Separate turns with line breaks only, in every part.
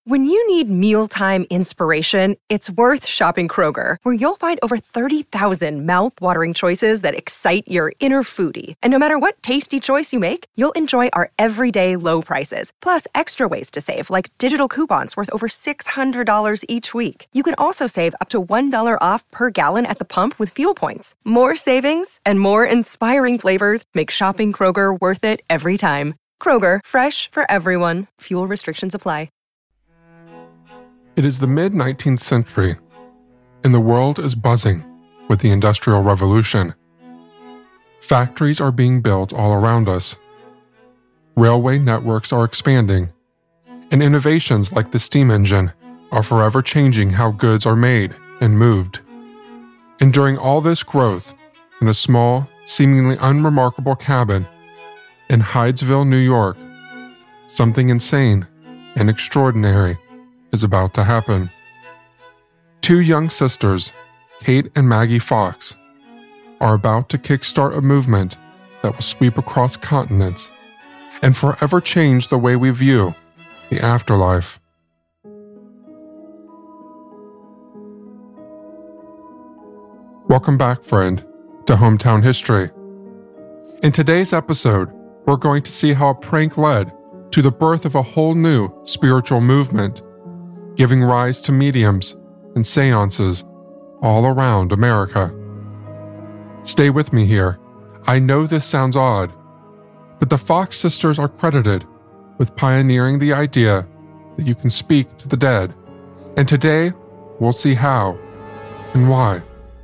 When you need mealtime inspiration, it's worth shopping Kroger, where you'll find over 30,000 mouth-watering choices that excite your inner foodie. And no matter what tasty choice you make, you'll enjoy our everyday low prices, plus extra ways to save, like digital coupons worth over $600 each week. You can also save up to $1 off per gallon at the pump with fuel points. More savings and more inspiring flavors make shopping Kroger worth it every time. Kroger, fresh for everyone. Fuel restrictions apply.
It is the mid-19th century, and the world is buzzing with the Industrial Revolution. Factories are being built all around us. Railway networks are expanding, and innovations like the steam engine are forever changing how goods are made and moved. And during all this growth, in a small, seemingly unremarkable cabin in Hydesville, New York, something insane and extraordinary is about to happen. Two young sisters, Kate and Maggie Fox, are about to kickstart a movement that will sweep across continents and forever change the way we view the afterlife. Welcome back, friend, to Hometown History. In today's episode, we're going to see how a prank led to the birth of a whole new spiritual movement, giving rise to mediums and seances all around America. Stay with me here. I know this sounds odd, but the Fox sisters are credited with pioneering the idea that you can speak to the dead, and today we'll see how and why.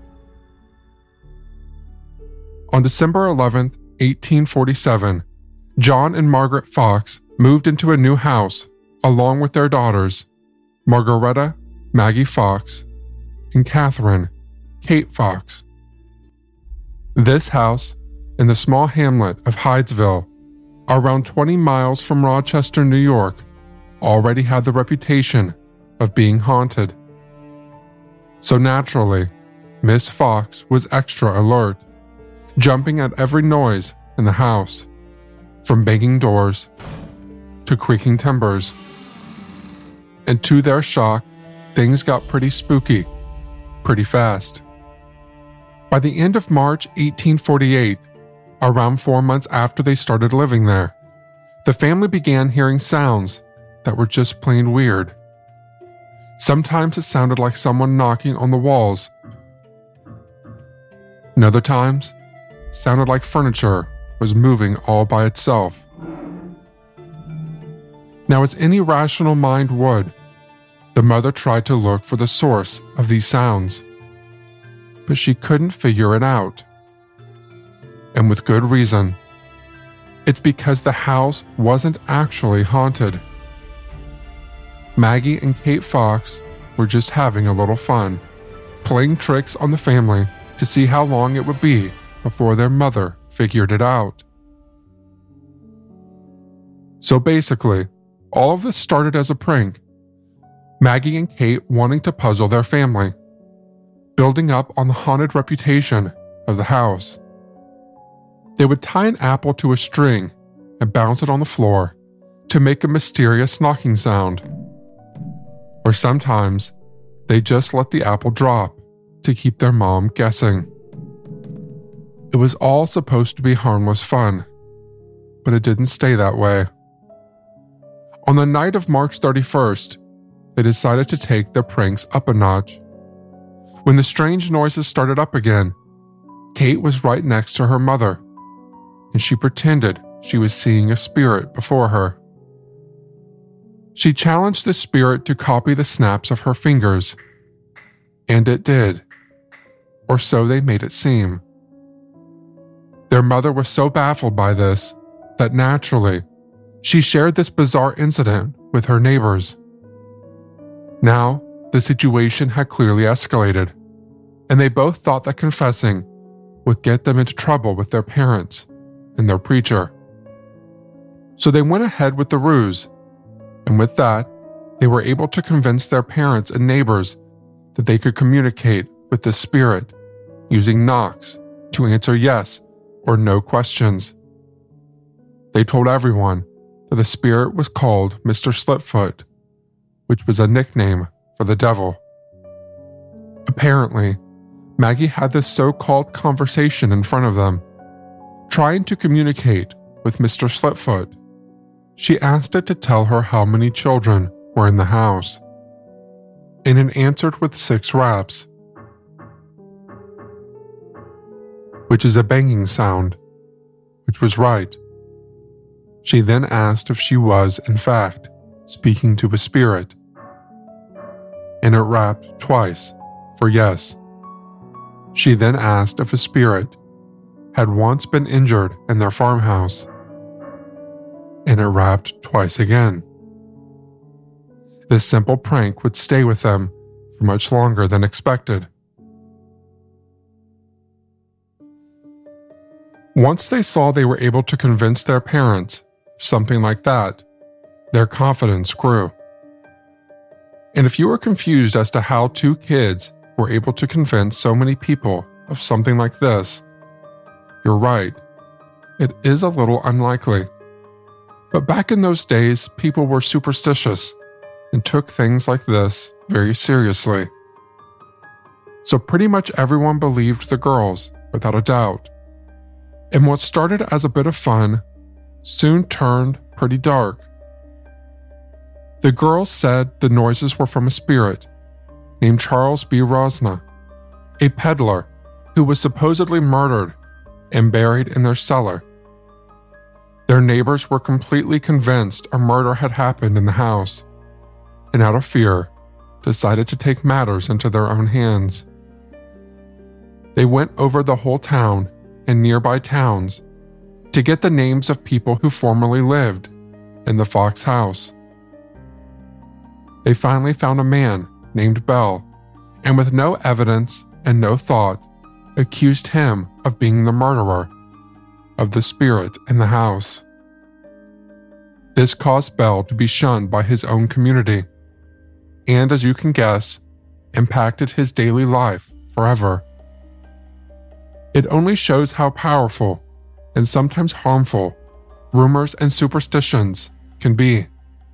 On December 11th, 1847, John and Margaret Fox moved into a new house along with their daughters, Margaretta, Maggie Fox, and Catherine, Kate Fox. This house, in the small hamlet of Hydesville, around 20 miles from Rochester, New York, already had the reputation of being haunted. So naturally, Miss Fox was extra alert, jumping at every noise in the house, from banging doors to creaking timbers. And to their shock, things got pretty spooky, pretty fast. By the end of March 1848, around 4 months after they started living there, the family began hearing sounds that were just plain weird. Sometimes it sounded like someone knocking on the walls. And other times, it sounded like furniture was moving all by itself. Now, as any rational mind would, the mother tried to look for the source of these sounds, but she couldn't figure it out. And with good reason. It's because the house wasn't actually haunted. Maggie and Kate Fox were just having a little fun, playing tricks on the family to see how long it would be before their mother figured it out. So basically, all of this started as a prank. Maggie and Kate wanting to puzzle their family, building up on the haunted reputation of the house. They would tie an apple to a string and bounce it on the floor to make a mysterious knocking sound. Or sometimes, they just let the apple drop to keep their mom guessing. It was all supposed to be harmless fun, but it didn't stay that way. On the night of March 31st, they decided to take their pranks up a notch. When the strange noises started up again, Kate was right next to her mother, and she pretended she was seeing a spirit before her. She challenged the spirit to copy the snaps of her fingers, and it did, or so they made it seem. Their mother was so baffled by this that naturally, she shared this bizarre incident with her neighbors. Now, the situation had clearly escalated, and they both thought that confessing would get them into trouble with their parents and their preacher. So they went ahead with the ruse, and with that, they were able to convince their parents and neighbors that they could communicate with the spirit using knocks to answer yes or no questions. They told everyone that the spirit was called Mr. Slipfoot, which was a nickname for the devil. Apparently, Maggie had this so-called conversation in front of them, trying to communicate with Mr. Slipfoot. She asked it to tell her how many children were in the house, and it answered with 6 raps, which is a banging sound, which was right. She then asked if she was, in fact, speaking to a spirit, and it rapped twice for yes. She then asked if a spirit had once been injured in their farmhouse, and it rapped twice again. This simple prank would stay with them for much longer than expected. Once they saw they were able to convince their parents of something like that, their confidence grew. And if you are confused as to how 2 kids were able to convince so many people of something like this, you're right. It is a little unlikely. But back in those days, people were superstitious and took things like this very seriously. So pretty much everyone believed the girls, without a doubt. And what started as a bit of fun soon turned pretty dark. The girls said the noises were from a spirit named Charles B. Rosna, a peddler who was supposedly murdered and buried in their cellar. Their neighbors were completely convinced a murder had happened in the house, and out of fear, decided to take matters into their own hands. They went over the whole town and nearby towns to get the names of people who formerly lived in the Fox house. They finally found a man named Bell, and with no evidence and no thought, accused him of being the murderer of the spirit in the house. This caused Bell to be shunned by his own community, and as you can guess, impacted his daily life forever. It only shows how powerful and sometimes harmful rumors and superstitions can be.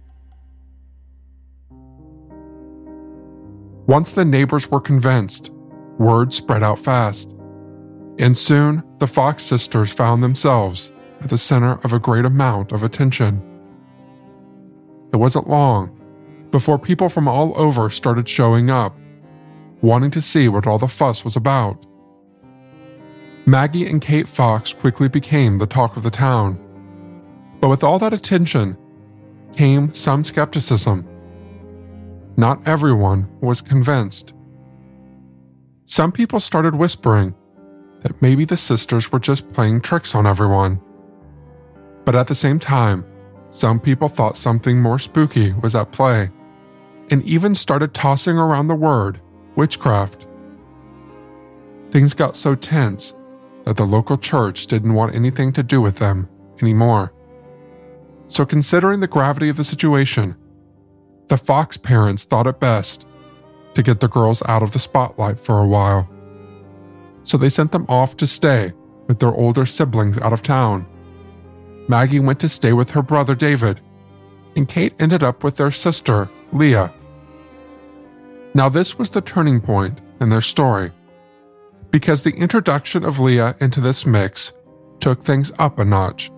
Once the neighbors were convinced, word spread out fast, and soon the Fox sisters found themselves at the center of a great amount of attention. It wasn't long before people from all over started showing up, wanting to see what all the fuss was about. Maggie and Kate Fox quickly became the talk of the town, but with all that attention came some skepticism. Not everyone was convinced. Some people started whispering that maybe the sisters were just playing tricks on everyone. But at the same time, some people thought something more spooky was at play, and even started tossing around the word witchcraft. Things got so tense that the local church didn't want anything to do with them anymore. So considering the gravity of the situation, the Fox parents thought it best to get the girls out of the spotlight for a while. So they sent them off to stay with their older siblings out of town. Maggie went to stay with her brother David, and Kate ended up with their sister, Leah. Now this was the turning point in their story, because the introduction of Leah into this mix took things up a notch.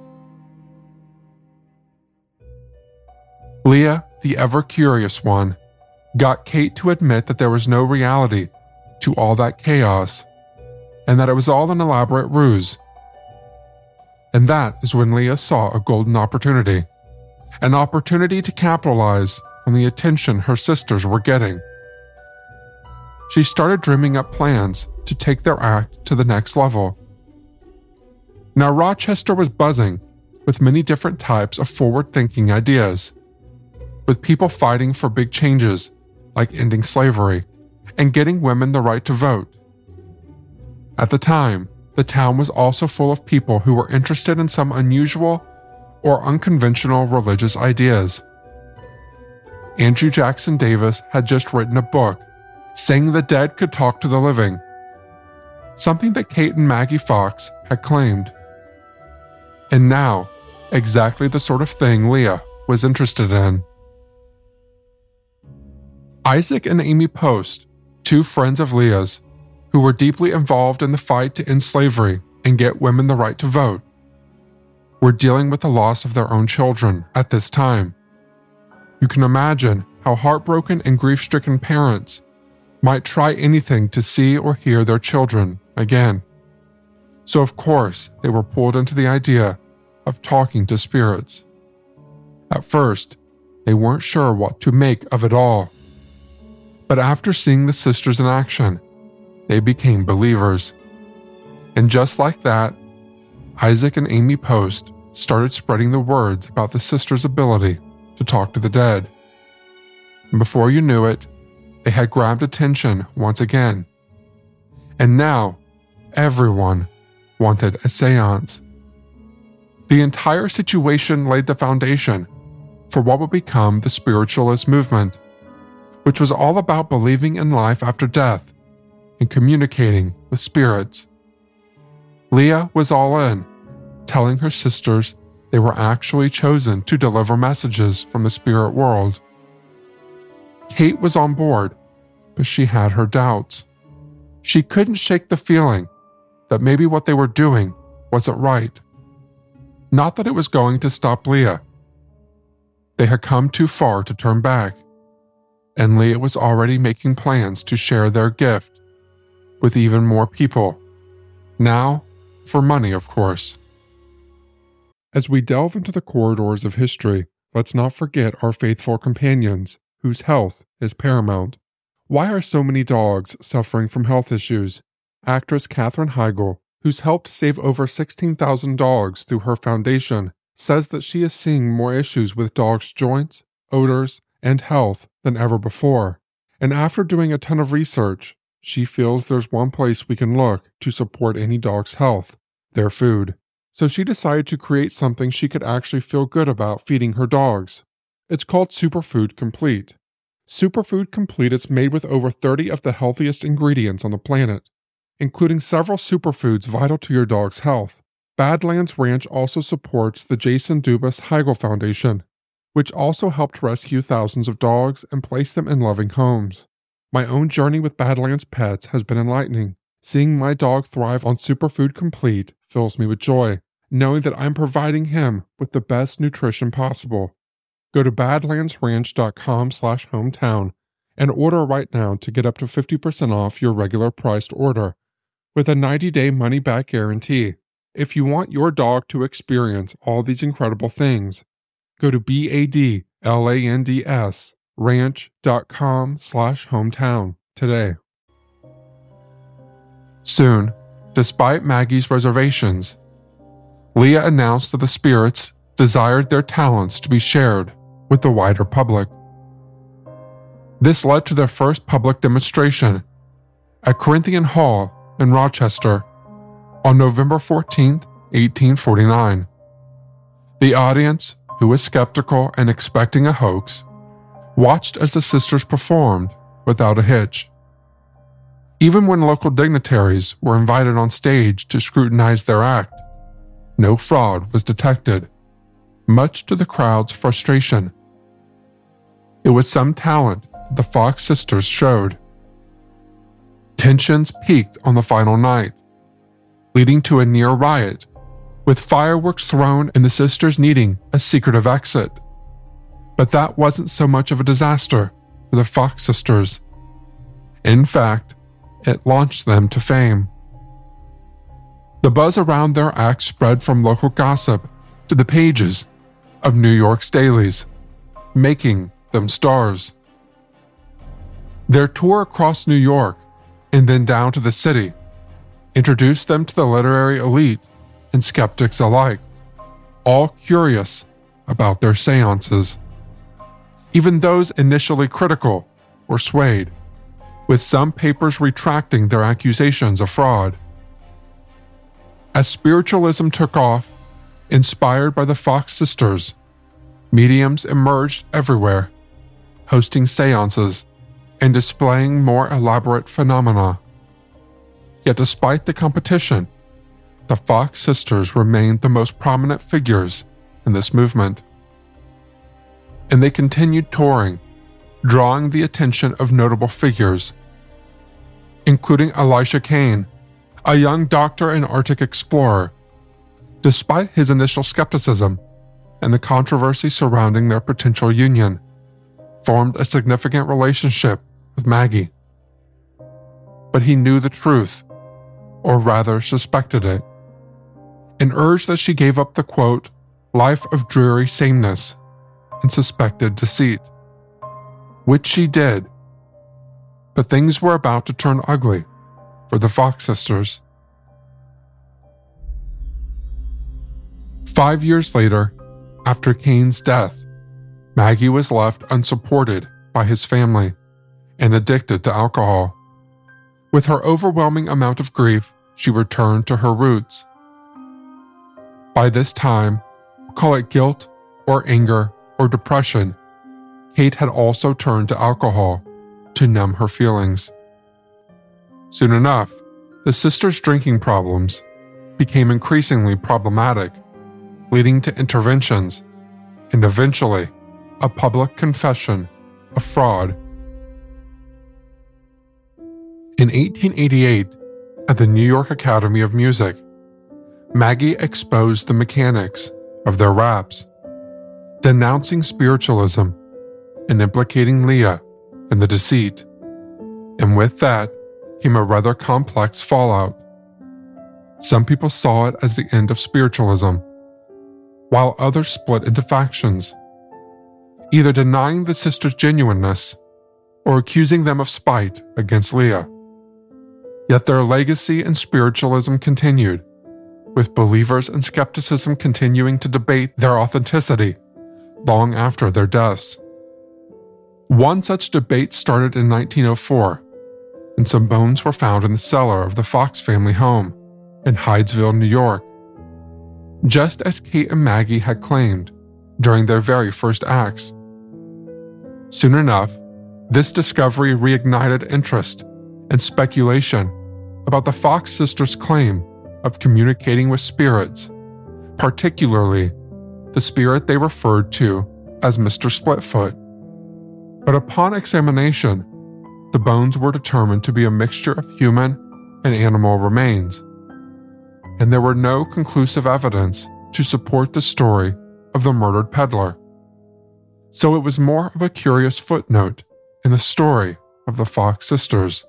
Leah, the ever-curious one, got Kate to admit that there was no reality to all that chaos, and that it was all an elaborate ruse. And that is when Leah saw a golden opportunity, an opportunity to capitalize on the attention her sisters were getting. She started dreaming up plans to take their act to the next level. Now Rochester was buzzing with many different types of forward-thinking ideas, with people fighting for big changes like ending slavery and getting women the right to vote. At the time, the town was also full of people who were interested in some unusual or unconventional religious ideas. Andrew Jackson Davis had just written a book saying the dead could talk to the living, something that Kate and Maggie Fox had claimed. And now, exactly the sort of thing Leah was interested in. Isaac and Amy Post, two friends of Leah's, who were deeply involved in the fight to end slavery and get women the right to vote, were dealing with the loss of their own children at this time. You can imagine how heartbroken and grief-stricken parents might try anything to see or hear their children again. So of course, they were pulled into the idea of talking to spirits. At first, they weren't sure what to make of it all. But after seeing the sisters in action, they became believers. And just like that, Isaac and Amy Post started spreading the words about the sisters' ability to talk to the dead. And before you knew it, they had grabbed attention once again. And now, everyone wanted a seance. The entire situation laid the foundation for what would become the spiritualist movement, which was all about believing in life after death and communicating with spirits. Leah was all in, telling her sisters they were actually chosen to deliver messages from the spirit world. Kate was on board, but she had her doubts. She couldn't shake the feeling that maybe what they were doing wasn't right. Not that it was going to stop Leah. They had come too far to turn back, and Leah was already making plans to share their gift with even more people. Now, for money, of course. As we delve into the corridors of history, let's not forget our faithful companions, whose health is paramount. Why are so many dogs suffering from health issues? Actress Katherine Heigl, who's helped save over 16,000 dogs through her foundation, says that she is seeing more issues with dogs' joints, odors, and health than ever before. And after doing a ton of research, she feels there's one place we can look to support any dog's health: their food. So she decided to create something she could actually feel good about feeding her dogs. It's called Superfood Complete. Superfood Complete is made with over 30 of the healthiest ingredients on the planet, including several superfoods vital to your dog's health. Badlands Ranch also supports the Jason Dubas Heigl Foundation, which also helped rescue thousands of dogs and place them in loving homes. My own journey with Badlands Pets has been enlightening. Seeing my dog thrive on Superfood Complete fills me with joy, knowing that I'm providing him with the best nutrition possible. Go to badlandsranch.com/hometown and order right now to get up to 50% off your regular priced order with a 90-day money-back guarantee. If you want your dog to experience all these incredible things, go to BADLANDS ranch.com/hometown today. Soon, despite Maggie's reservations, Leah announced that the spirits desired their talents to be shared with the wider public. This led to their first public demonstration at Corinthian Hall in Rochester on November 14, 1849. The audience, who was skeptical and expecting a hoax, watched as the sisters performed without a hitch. Even when local dignitaries were invited on stage to scrutinize their act, no fraud was detected, much to the crowd's frustration. It was some talent the Fox sisters showed. Tensions peaked on the final night, leading to a near riot, with fireworks thrown and the sisters needing a secretive exit. But that wasn't so much of a disaster for the Fox sisters. In fact, it launched them to fame. The buzz around their act spread from local gossip to the pages of New York's dailies, making them stars. Their tour across New York and then down to the city introduced them to the literary elite and skeptics alike, all curious about their seances. Even those initially critical were swayed, with some papers retracting their accusations of fraud. As spiritualism took off, inspired by the Fox sisters, mediums emerged everywhere, hosting seances and displaying more elaborate phenomena. Yet despite the competition, the Fox sisters remained the most prominent figures in this movement. And they continued touring, drawing the attention of notable figures, including Elisha Kane, a young doctor and Arctic explorer. Despite his initial skepticism and the controversy surrounding their potential union, formed a significant relationship with Maggie. But he knew the truth, or rather suspected it, and urged that she gave up the, quote, life of dreary sameness and suspected deceit, which she did. But things were about to turn ugly for the Fox sisters. 5 years later, after Kane's death, Maggie was left unsupported by his family and addicted to alcohol. With her overwhelming amount of grief, she returned to her roots. By this time, call it guilt or anger or depression, Kate had also turned to alcohol to numb her feelings. Soon enough, the sisters' drinking problems became increasingly problematic, leading to interventions and eventually a public confession of fraud. In 1888, at the New York Academy of Music, Maggie exposed the mechanics of their raps, denouncing spiritualism and implicating Leah in the deceit. And with that came a rather complex fallout. Some people saw it as the end of spiritualism, while others split into factions, either denying the sisters' genuineness or accusing them of spite against Leah. Yet their legacy in spiritualism continued, with believers and skepticism continuing to debate their authenticity long after their deaths. One such debate started in 1904, and some bones were found in the cellar of the Fox family home in Hydesville, New York, just as Kate and Maggie had claimed during their very first acts. Soon enough, this discovery reignited interest and speculation about the Fox sisters' claim of communicating with spirits, particularly the spirit they referred to as Mr. Splitfoot. But upon examination, the bones were determined to be a mixture of human and animal remains, and there were no conclusive evidence to support the story of the murdered peddler. So it was more of a curious footnote in the story of the Fox sisters.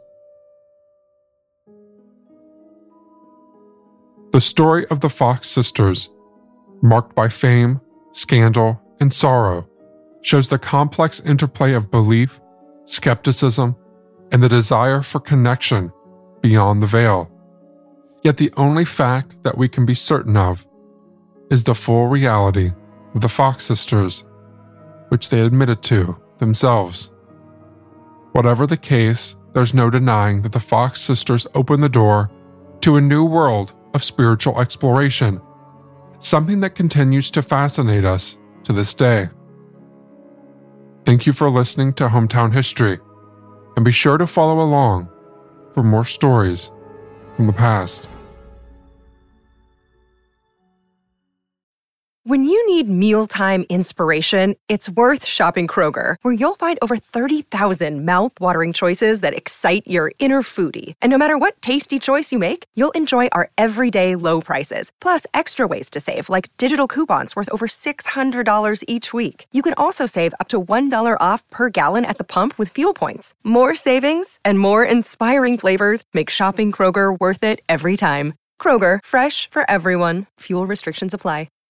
The story of the Fox sisters, marked by fame, scandal, and sorrow, shows the complex interplay of belief, skepticism, and the desire for connection beyond the veil. Yet the only fact that we can be certain of is the full reality of the Fox sisters, which they admitted to themselves. Whatever the case, there's no denying that the Fox sisters opened the door to a new world of spiritual exploration, something that continues to fascinate us to this day. Thank you for listening to Hometown History, and be sure to follow along for more stories from the past.
When you need mealtime inspiration, it's worth shopping Kroger, where you'll find over 30,000 mouth-watering choices that excite your inner foodie. And no matter what tasty choice you make, you'll enjoy our everyday low prices, plus extra ways to save, like digital coupons worth over $600 each week. You can also save up to $1 off per gallon at the pump with fuel points. More savings and more inspiring flavors make shopping Kroger worth it every time. Kroger, fresh for everyone. Fuel restrictions apply.